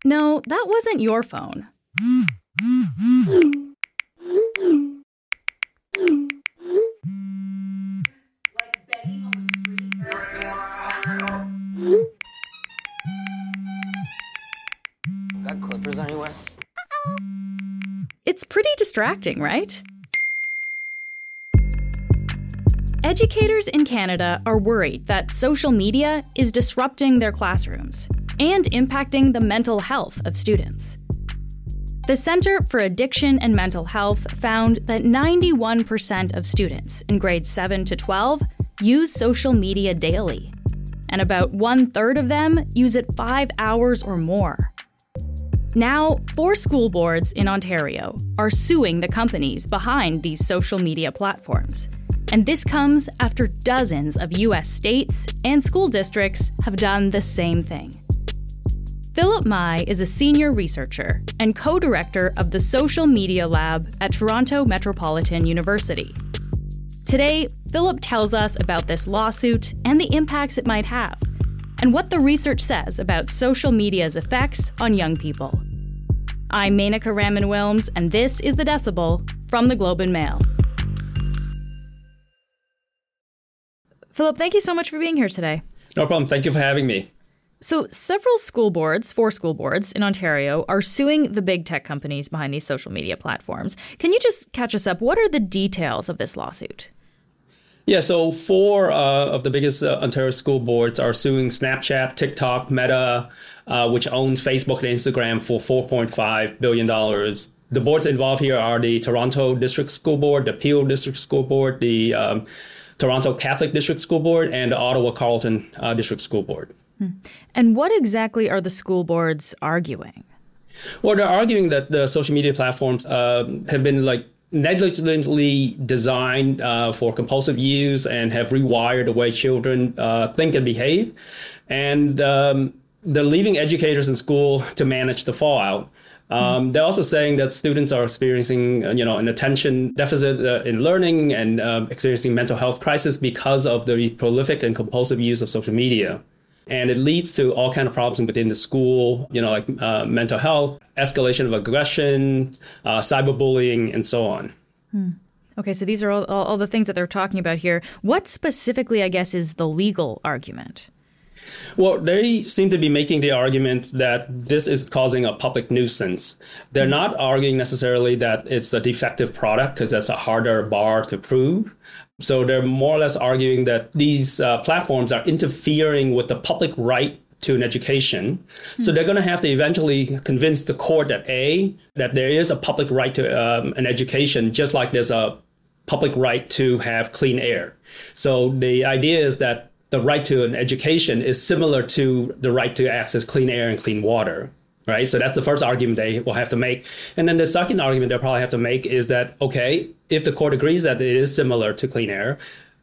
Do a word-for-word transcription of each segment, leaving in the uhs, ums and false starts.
No, that wasn't your phone. Got clippers anywhere? It's pretty distracting, right? Educators in Canada are worried that social media is disrupting their classrooms and impacting the mental health of students. The Centre for Addiction and Mental Health found that ninety-one percent of students in grades seven to twelve use social media daily, and about one-third of them use it five hours or more. Now, four school boards in Ontario are suing the companies behind these social media platforms. And this comes after dozens of U S states and school districts have done the same thing. Philip Mai is a senior researcher and co-director of the Social Media Lab at Toronto Metropolitan University. Today, Philip tells us about this lawsuit and the impacts it might have, and what the research says about social media's effects on young people. I'm Menaka Raman-Wilms, and this is The Decibel from the Globe and Mail. Philip, thank you so much for being here today. No problem. Thank you for having me. So several school boards, four school boards in Ontario, are suing the big tech companies behind these social media platforms. Can you just catch us up? What are the details of this lawsuit? Yeah, so four uh, of the biggest uh, Ontario school boards are suing Snapchat, TikTok, Meta, uh, which owns Facebook and Instagram, for four point five billion dollars. The boards involved here are the Toronto District School Board, the Peel District School Board, the um, Toronto Catholic District School Board, and the Ottawa Carleton uh, District School Board. Hmm. And what exactly are the school boards arguing? Well, they're arguing that the social media platforms uh, have been like negligently designed uh, for compulsive use and have rewired the way children uh, think and behave. And um, they're leaving educators in school to manage the fallout. Um, they're also saying that students are experiencing, you know, an attention deficit uh, in learning and uh, experiencing mental health crisis because of the prolific and compulsive use of social media. And it leads to all kinds of problems within the school, you know, like uh, mental health, escalation of aggression, uh, cyberbullying, and so on. Hmm. Okay, so these are all, all, all the things that they're talking about here. What specifically, I guess, is the legal argument? Well, they seem to be making the argument that this is causing a public nuisance. They're not arguing necessarily that it's a defective product, because that's a harder bar to prove. So they're more or less arguing that these uh, platforms are interfering with the public right to an education. Mm-hmm. So they're going to have to eventually convince the court that, A, that there is a public right to um, an education, just like there's a public right to have clean air. So the idea is that the right to an education is similar to the right to access clean air and clean water, right? So that's the first argument they will have to make. And then the second argument they'll probably have to make is that, okay, if the court agrees that it is similar to clean air,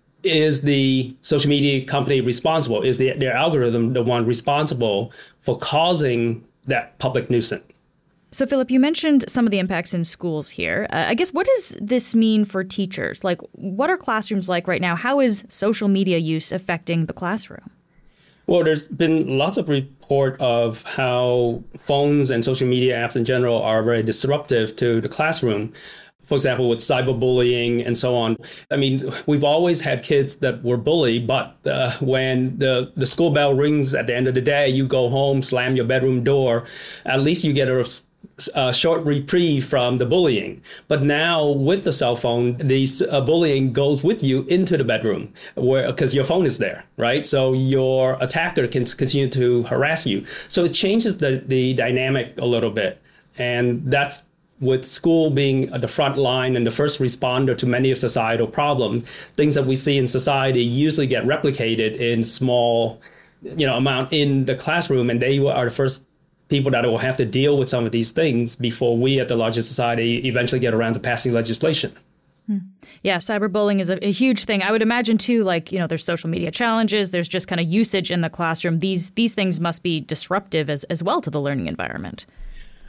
is the social media company responsible? Is the, their algorithm the one responsible for causing that public nuisance? So, Philip, you mentioned some of the impacts in schools here. Uh, I guess, what does this mean for teachers? Like, what are classrooms like right now? How is social media use affecting the classroom? Well, there's been lots of report of how phones and social media apps in general are very disruptive to the classroom. For example, with cyberbullying and so on. I mean, we've always had kids that were bullied, but uh, when the, the school bell rings at the end of the day, you go home, slam your bedroom door, at least you get a a short reprieve from the bullying. But now with the cell phone, the uh, bullying goes with you into the bedroom where because your phone is there, right? So your attacker can continue to harass you. So it changes the, the dynamic a little bit. And that's with school being the front line and the first responder to many of societal problems, things that we see in society usually get replicated in small, you know, amount in the classroom. And they are the first people that will have to deal with some of these things before we at the larger society eventually get around to passing legislation. Hmm. Yeah, cyberbullying is a, a huge thing. I would imagine, too, like, you know, there's social media challenges. There's just kind of usage in the classroom. These these things must be disruptive as, as well to the learning environment.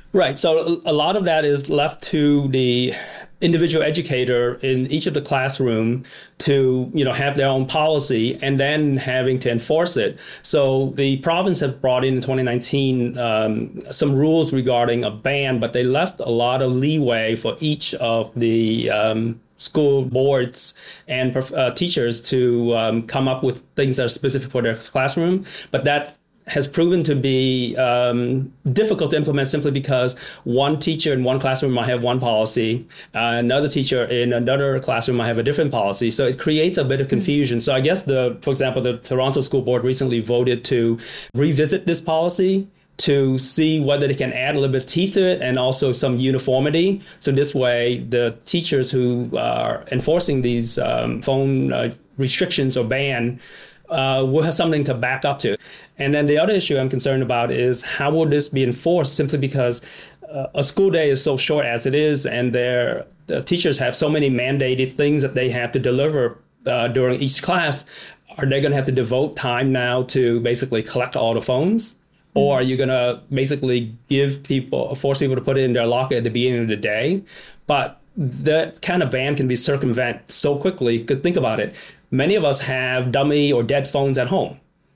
Right. So a lot of that is left to the individual educator in each of the classroom to, you know, have their own policy and then having to enforce it. So the province have brought in in twenty nineteen um, some rules regarding a ban, but they left a lot of leeway for each of the um, school boards and uh, teachers to um, come up with things that are specific for their classroom. But that has proven to be um, difficult to implement simply because one teacher in one classroom might have one policy, uh, another teacher in another classroom might have a different policy. So it creates a bit of confusion. So I guess, the, for example, the Toronto School Board recently voted to revisit this policy to see whether they can add a little bit of teeth to it and also some uniformity. So this way, the teachers who are enforcing these um, phone uh, restrictions or ban Uh, we'll have something to back up to. And then the other issue I'm concerned about is how will this be enforced, simply because uh, a school day is so short as it is, and their the teachers have so many mandated things that they have to deliver uh, during each class. Are they going to have to devote time now to basically collect all the phones? Or are you going to basically give people, force people to put it in their locker at the beginning of the day? But that kind of ban can be circumvented so quickly, because think about it. Many of us have dummy or dead phones at home.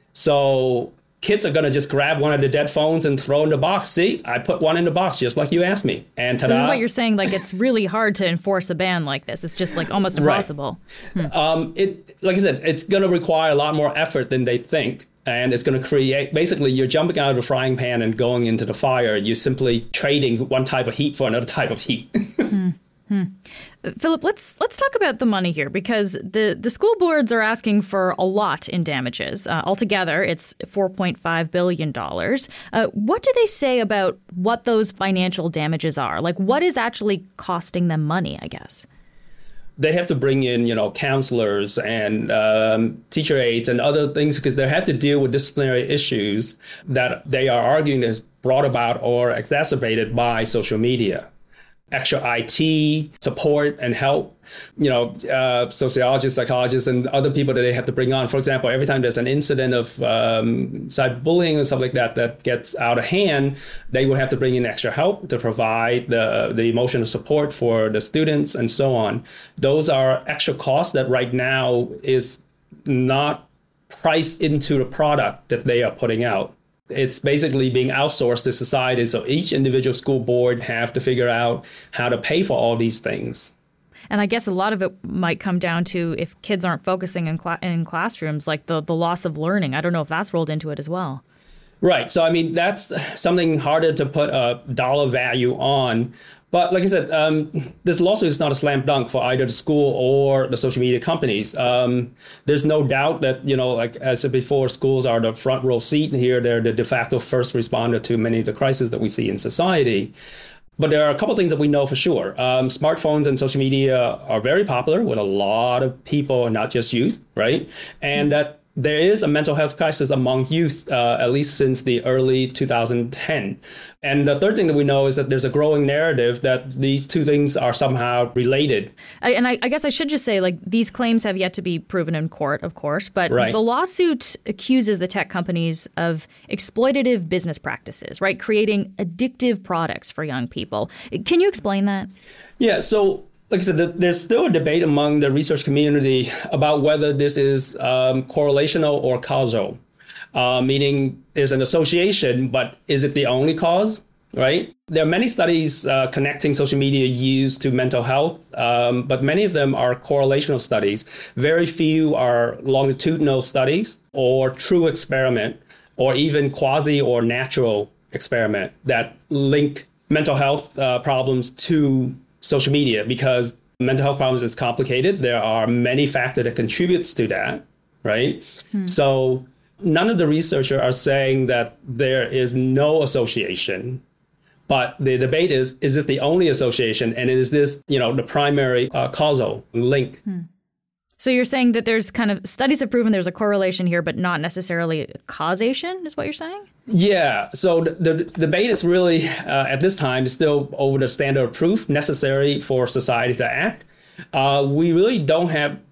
So kids are going to just grab one of the dead phones and throw in the box. See, I put one in the box just like you asked me. And ta-da. So this is what you're saying, like it's really hard to enforce a ban like this. It's just like almost impossible. Right. Hmm. Um, it, like I said, it's going to require a lot more effort than they think. And it's going to create, basically, you're jumping out of the frying pan and going into the fire. You're simply trading one type of heat for another type of heat. hmm. Hmm. Philip, let's let's talk about the money here, because the, the school boards are asking for a lot in damages. Uh, altogether, it's four point five billion dollars. Uh, what do they say about what those financial damages are? Like, what is actually costing them money, I guess? They have to bring in, you know, counselors and um, teacher aides and other things, because they have to deal with disciplinary issues that they are arguing is brought about or exacerbated by social media. Extra I T support and help, you know, uh, sociologists, psychologists, and other people that they have to bring on. For example, every time there's an incident of um, cyberbullying and stuff like that that gets out of hand, they will have to bring in extra help to provide the, the emotional support for the students and so on. Those are extra costs that right now is not priced into the product that they are putting out. It's basically being outsourced to society. So each individual school board have to figure out how to pay for all these things. And I guess a lot of it might come down to if kids aren't focusing in, cl- in classrooms, like the, the loss of learning. I don't know if that's rolled into it as well. Right. So, I mean, that's something harder to put a dollar value on. But like I said, um, this lawsuit is not a slam dunk for either the school or the social media companies. Um, there's no doubt that, you know, like I said before, schools are the front row seat here. They're the de facto first responder to many of the crises that we see in society. But there are a couple of things that we know for sure. Um, smartphones and social media are very popular with a lot of people, not just youth, right? And that there is a mental health crisis among youth, uh, at least since the early two thousand ten. And the third thing that we know is that there's a growing narrative that these two things are somehow related. I, and I, I guess I should just say, like, these claims have yet to be proven in court, of course. But right. The lawsuit accuses the tech companies of exploitative business practices, right? Creating addictive products for young people. Can you explain that? Yeah, so like I said, there's still a debate among the research community about whether this is um, correlational or causal, uh, meaning there's an association, but is it the only cause, right? There are many studies uh, connecting social media use to mental health, um, but many of them are correlational studies. Very few are longitudinal studies or true experiment or even quasi or natural experiment that link mental health uh, problems to social media, because mental health problems is complicated. There are many factors that contributes to that, right? Hmm. So none of the researchers are saying that there is no association, but the debate is, is this the only association? And is this, you know, the primary uh, causal link? Hmm. So you're saying that there's kind of studies have proven there's a correlation here, but not necessarily causation, is what you're saying? Yeah. So the, the debate is really, uh, at this time, still over the standard of proof necessary for society to act. Uh, we really don't have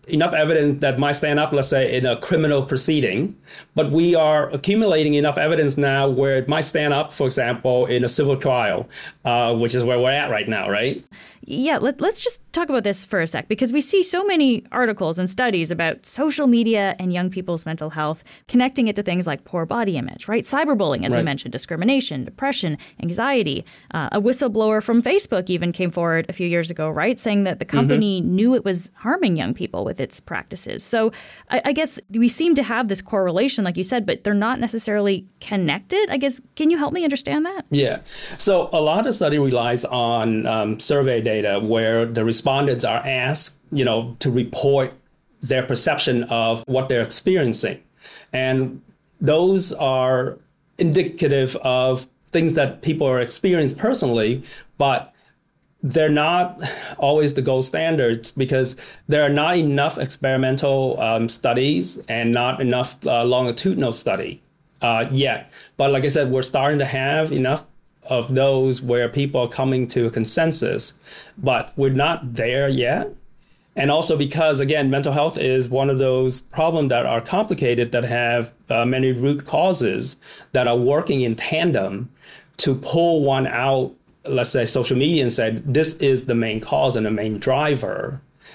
enough evidence that might stand up, let's say, in a criminal proceeding. But we are accumulating enough evidence now where it might stand up, for example, in a civil trial, uh, which is where we're at right now, right? Yeah, let, let's just talk about this for a sec, because we see so many articles and studies about social media and young people's mental health, connecting it to things like poor body image, right? Cyberbullying, as right. we mentioned, discrimination, depression, anxiety. Uh, a whistleblower from Facebook even came forward a few years ago, right, saying that the company mm-hmm. knew it was harming young people with its practices. So I, I guess we seem to have this correlation, like you said, but they're not necessarily connected. I guess, can you help me understand that? Yeah. So a lot of study relies on um, survey data where the respondents are asked, you know, to report their perception of what they're experiencing. And those are indicative of things that people are experiencing personally, but they're not always the gold standards because there are not enough experimental um, studies and not enough uh, longitudinal study uh, yet. But like I said, we're starting to have enough of those where people are coming to a consensus, but we're not there yet. And also because, again, mental health is one of those problems that are complicated, that have uh, many root causes that are working in tandem to pull one out, let's say social media, and say, this is the main cause and the main driver,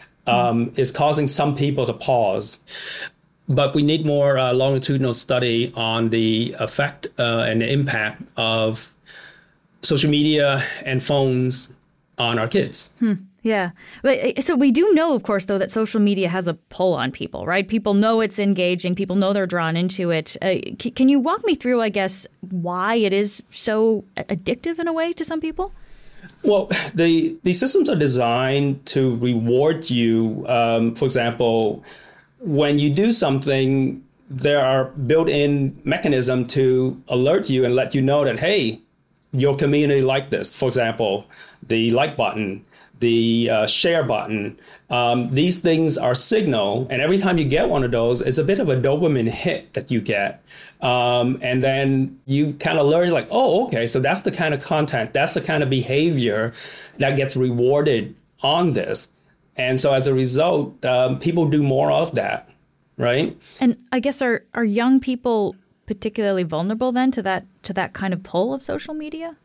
um, mm. is causing some people to pause. But we need more uh, longitudinal study on the effect uh, and the impact of social media and phones on our kids. Hmm. Yeah. But so we do know, of course, though, that social media has a pull on people, right? People know it's engaging. People know they're drawn into it. Uh, c- can you walk me through, I guess, why it is so addictive in a way to some people? Well, the, the systems are designed to reward you. Um, for example, when you do something, there are built-in mechanisms to alert you and let you know that, hey, your community liked this. For example, the like button, the uh, share button. Um, these things are signal. And every time you get one of those, it's a bit of a dopamine hit that you get. Um, and then you kind of learn like, oh, OK, so that's the kind of content, that's the kind of behavior that gets rewarded on this. And so as a result, um, people do more of that. Right. And I guess are are young people particularly vulnerable then to that to that kind of pull of social media?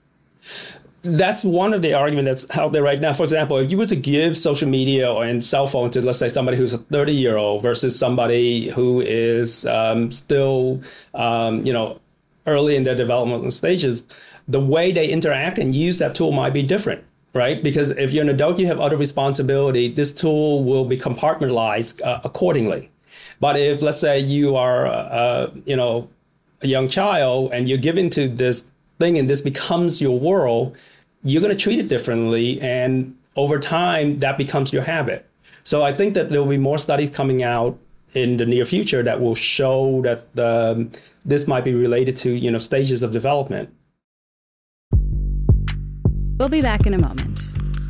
That's one of the arguments that's out there right now. For example, if you were to give social media and cell phone to, let's say, somebody who's a thirty-year-old versus somebody who is um, still, um, you know, early in their developmental stages, the way they interact and use that tool might be different, right? Because if you're an adult, you have other responsibility. This tool will be compartmentalized uh, accordingly. But if, let's say, you are, uh, you know, a young child and you're given to this thing and this becomes your world, you're going to treat it differently. And over time, that becomes your habit. So I think that there will be more studies coming out in the near future that will show that um, this might be related to, you know, stages of development. We'll be back in a moment.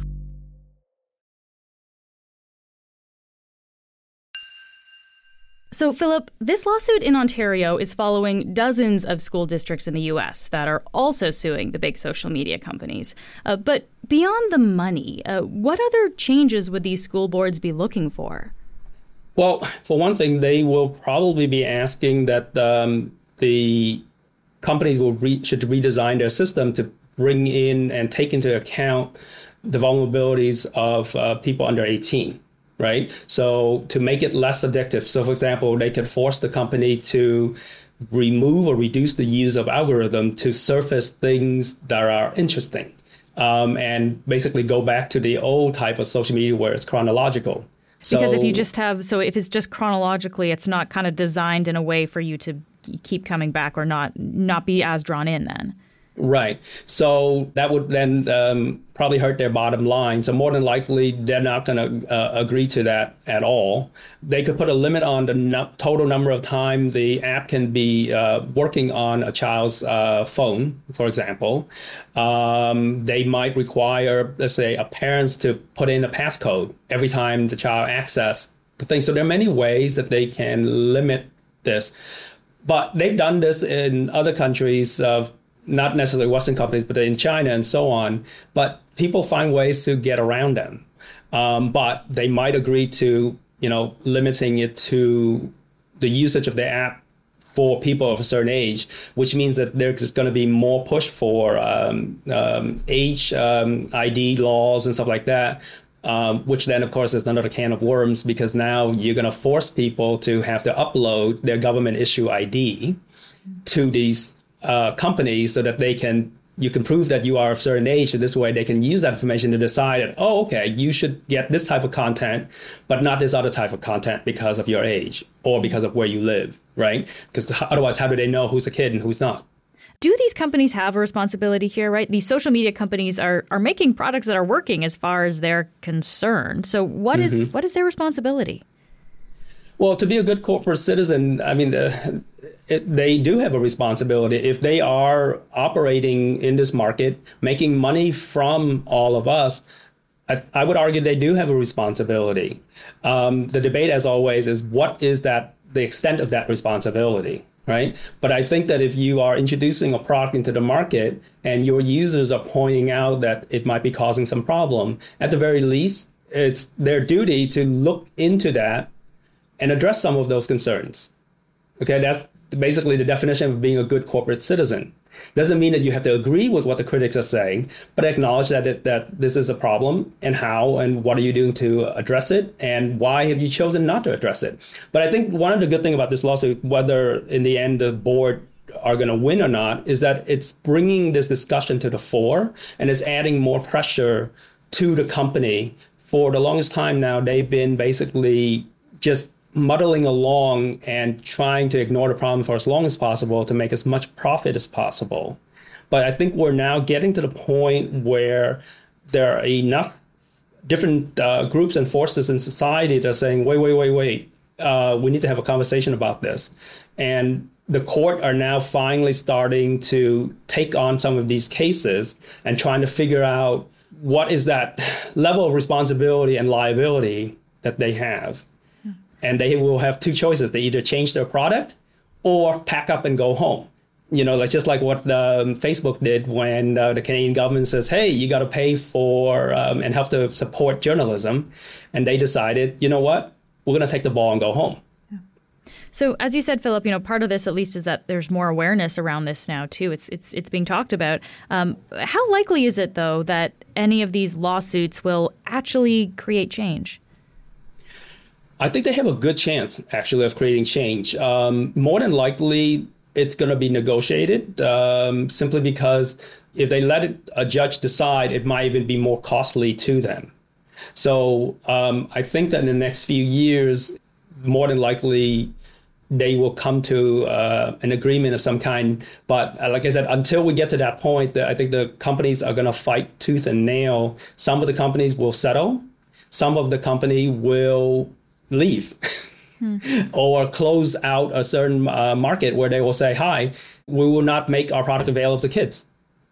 So, Philip, this lawsuit in Ontario is following dozens of school districts in the U S that are also suing the big social media companies. Uh, but beyond the money, uh, what other changes would these school boards be looking for? Well, for one thing, they will probably be asking that um, the companies will re- should redesign their system to bring in and take into account the vulnerabilities of uh, people under eighteen. Right. So to make it less addictive. So, for example, they could force the company to remove or reduce the use of algorithm to surface things that are interesting, um, and basically go back to the old type of social media where it's chronological. So, because if you just have so if it's just chronologically, it's not kind of designed in a way for you to keep coming back or not not be as drawn in then. Right. So that would then um, probably hurt their bottom line. So more than likely, they're not going to uh, agree to that at all. They could put a limit on the no- total number of time the app can be uh, working on a child's uh, phone, for example. Um, they might require, let's say, a parents to put in a passcode every time the child accesses the thing. So there are many ways that they can limit this. But they've done this in other countries of not necessarily Western companies, but in China and so on. But people find ways to get around them. Um, but they might agree to you know, limiting it to the usage of the app for people of a certain age, which means that there's going to be more push for um, um, age um, I D laws and stuff like that, um, which then, of course, is another can of worms, because now you're going to force people to have to upload their government issue I D to these uh, companies so that they can you can prove that you are of a certain age. So this way they can use that information to decide that, oh, OK, you should get this type of content, but not this other type of content because of your age or because of where you live. Right. Because otherwise, how do they know who's a kid and who's not? Do these companies have a responsibility here? Right. These social media companies are are making products that are working as far as they're concerned. So what mm-hmm. is what is their responsibility? Well, to be a good corporate citizen, I mean, uh, it, they do have a responsibility. If they are operating in this market, making money from all of us, I, I would argue they do have a responsibility. Um, the debate, as always, is what is that the extent of that responsibility, right? But I think that if you are introducing a product into the market and your users are pointing out that it might be causing some problem, at the very least, it's their duty to look into that and address some of those concerns. Okay, that's basically the definition of being a good corporate citizen. Doesn't mean that you have to agree with what the critics are saying, but acknowledge that it, that this is a problem and how and what are you doing to address it and why have you chosen not to address it. But I think one of the good things about this lawsuit, whether in the end the board are going to win or not, is that it's bringing this discussion to the fore and it's adding more pressure to the company. For the longest time now, they've been basically just muddling along and trying to ignore the problem for as long as possible to make as much profit as possible. But I think we're now getting to the point where there are enough different uh, groups and forces in society that are saying, wait, wait, wait, wait, uh, we need to have a conversation about this. And the court are now finally starting to take on some of these cases and trying to figure out what is that level of responsibility and liability that they have. And they will have two choices. They either change their product or pack up and go home. You know, like just like what um, Facebook did when uh, the Canadian government says, hey, you got to pay for um, and help to support journalism. And they decided, you know what, we're going to take the ball and go home. Yeah. So as you said, Philip, you know, part of this, at least, is that there's more awareness around this now, too. It's it's it's being talked about. Um, how likely is it, though, that any of these lawsuits will actually create change? I think they have a good chance, actually, of creating change. Um, more than likely, it's going to be negotiated um, simply because if they let it, a judge decide, it might even be more costly to them. So um, I think that in the next few years, more than likely, they will come to uh, an agreement of some kind. But uh, like I said, until we get to that point, I think the companies are going to fight tooth and nail. Some of the companies will settle. Some of the company will leave hmm. or close out a certain uh, market where they will say, hi, we will not make our product available to kids.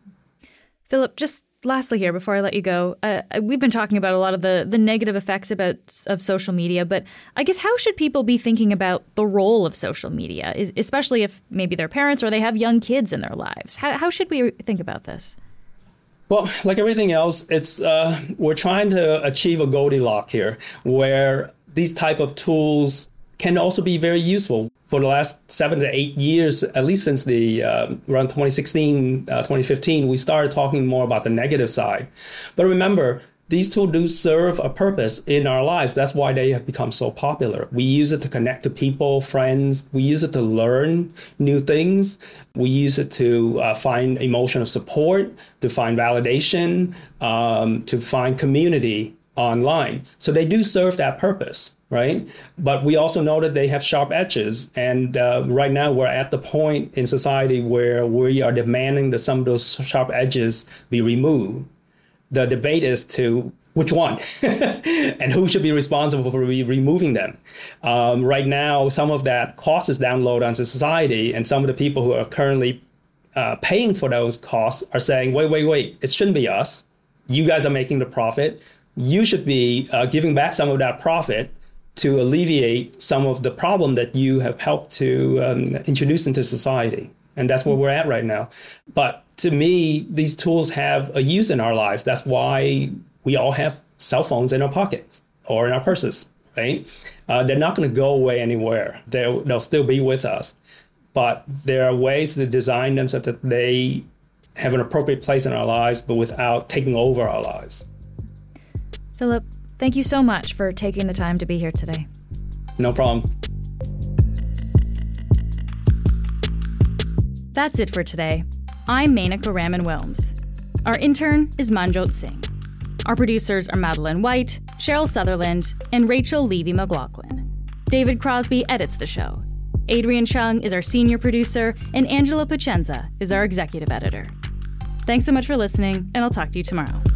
Philip, just lastly here, before I let you go, uh, we've been talking about a lot of the, the negative effects about of social media, but I guess how should people be thinking about the role of social media, is, especially if maybe they're parents or they have young kids in their lives? How, how should we think about this? Well, like everything else, it's uh, we're trying to achieve a Goldilocks here, where these type of tools can also be very useful. For the last seven to eight years, at least since the uh, around twenty sixteen, uh, twenty fifteen, we started talking more about the negative side. But remember, these tools do serve a purpose in our lives. That's why they have become so popular. We use it to connect to people, friends. We use it to learn new things. We use it to uh, find emotional support, to find validation, um, to find community online. So they do serve that purpose, right? But we also know that they have sharp edges. And uh, right now we're at the point in society where we are demanding that some of those sharp edges be removed. The debate is to which one and who should be responsible for re- removing them. Um, right now, some of that cost is download onto society, and some of the people who are currently uh, paying for those costs are saying, wait, wait, wait, it shouldn't be us. You guys are making the profit. You should be uh, giving back some of that profit to alleviate some of the problem that you have helped to um, introduce into society. And that's where we're at right now. But to me, these tools have a use in our lives. That's why we all have cell phones in our pockets or in our purses, right? Uh, they're not going to go away anywhere. They'll, they'll still be with us. But there are ways to design them so that they have an appropriate place in our lives, but without taking over our lives. Philip, thank you so much for taking the time to be here today. No problem. That's it for today. I'm Menaka Raman-Wilms. Our intern is Manjot Singh. Our producers are Madeline White, Cheryl Sutherland, and Rachel Levy-McLaughlin. David Crosby edits the show. Adrian Chung is our senior producer, and Angela Pacenza is our executive editor. Thanks so much for listening, and I'll talk to you tomorrow.